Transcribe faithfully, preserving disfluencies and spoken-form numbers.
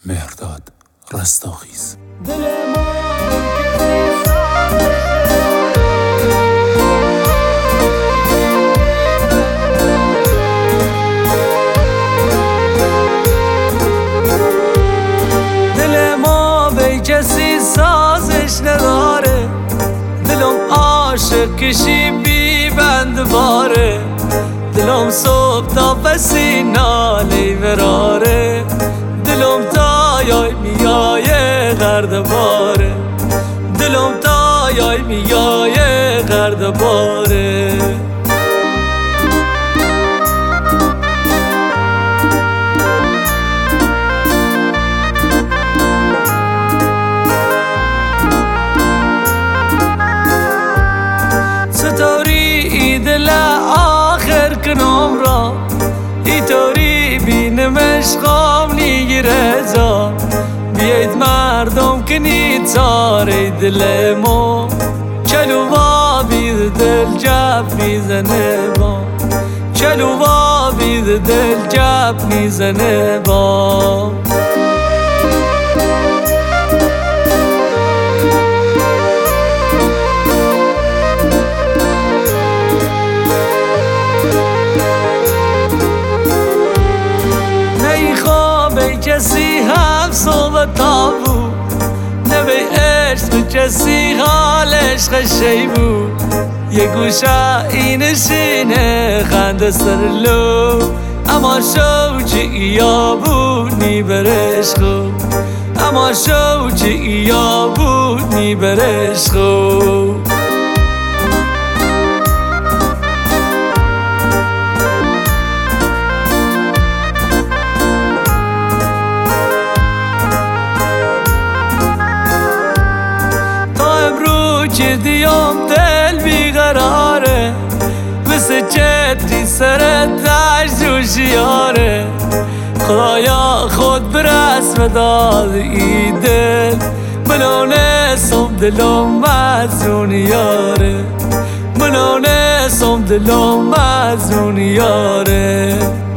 مهرداد رستاخیز. دل ما به کسی سازش نداره، دلم عاشق کشی بی بند باره، دلم صبح تا پسی نالی براره، دلم تا یای میایه غرد باره، دلم تا یای میایه غرد باره. ستاری ای دل آخر کنم را، ای طوری بینمش خوام نیگیره جا، بیاید مردم کنید ساره دل ما، چلو با بید دل جب میزنه با، چلو با بید دل جب میزنه با. کسی هم صحبت ها بود، نه به عشق کسی حالش خشی بود، یه گوشه اینشینه خنده سر لو، اما شوچی ایا بود نی برش خوب، اما شوچی ایا بود نی برش خوب. که دیام دل بیقراره، مثل چتری سر تشت جوشیاره، خدایا خود به رسم داد ای دل، منانستم دلم مزونیاره، منانستم دلم مزونیاره.